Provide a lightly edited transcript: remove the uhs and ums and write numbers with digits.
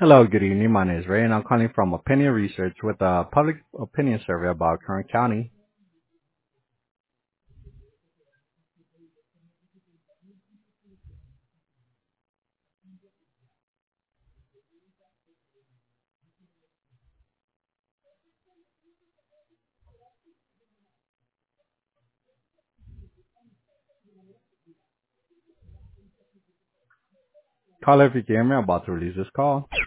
Hello, good evening. My name is Ray, and I'm calling from Opinion Research with a public opinion survey about Kern County. Caller, if you can hear me, I'm about to release this call.